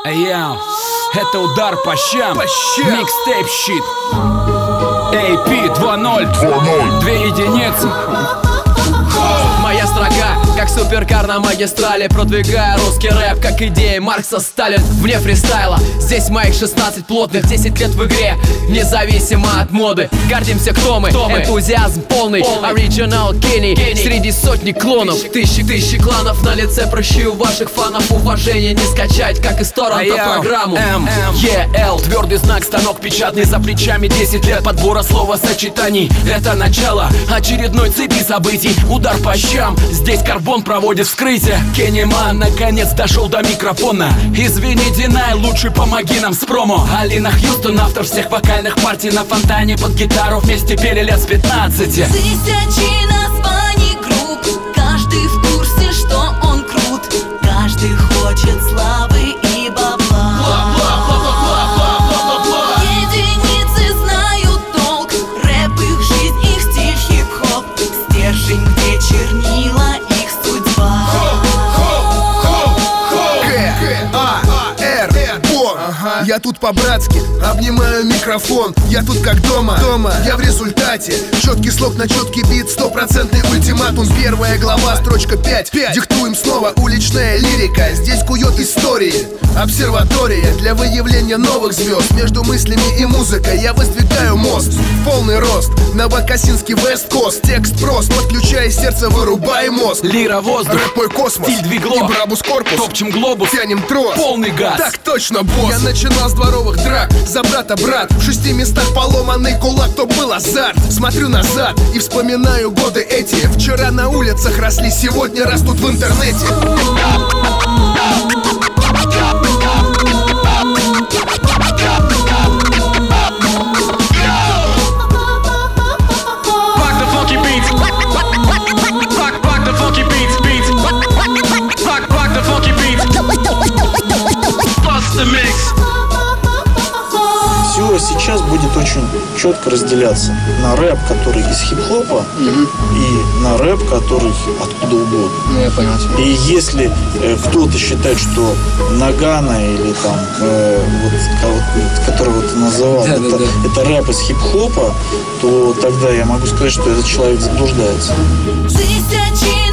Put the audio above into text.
Йоу, это удар по щам. Микстейп щит. AP 2.0. 2 единицы. Моя строка, как суперкар на магистрали, продвигая русский рэп, как идеи Маркса, Сталин. Вне фристайла, здесь моих 16 плотных, 10 лет в игре, независимо от моды. Гордимся, кто мы, энтузиазм полный, оригинал гений. Среди сотни клонов, тысячи кланов на лице. Прощу ваших фанов, уважение не скачать, как из торрента программу. ЕЛ, твердый знак, станок печатный, за плечами 10 лет подбора словосочетаний. Это начало очередной цепи событий. Удар по щам, здесь карбон проводит вскрытие. Кенниман наконец дошел до микрофона. Извини, Динай, лучше помоги нам с промо. Алина Хьюстон, автор всех вокальных партий, на фонтане под гитару вместе пели лет с 15. Тысячи названий групп, каждый в курсе, что он крут. Каждый хочет славы и бабла. Единицы знают толк, рэп их жизнь, их стиль, хип-хоп. Стержень, где чернила, их судьба. Я тут по-братски, обнимаю микрофон. Я тут как дома, я в результате. Четкий слог на четкий бит, 100% ультиматум. Первая глава, строчка 5. Диктуем снова, уличная лирика. Здесь кует истории. Обсерватория для выявления новых звезд. Между мыслями и музыкой я воздвигаю мост. Полный рост, Новокосинский Вест-Кост. Текст прост, подключая сердце, вырубай мозг. Лира воздух, рэп мой космос, стиль двигло, и Брабус корпус. топчем глобус, тянем трос, полный газ. Так точно, босс. Я начинал с дворовых драк, за брата брат. В 6 местах поломанный кулак, то был азарт. Смотрю назад и вспоминаю годы эти. Вчера на улицах росли, сегодня растут в интернете. Все сейчас будет очень четко разделяться на рэп, который из хип-хопа, и на рэп, который откуда угодно. Ну, я понял. И если кто-то считает, что Нагана или там, которого ты называл, это рэп из хип-хопа, то тогда я могу сказать, что этот человек заблуждается. Тысячи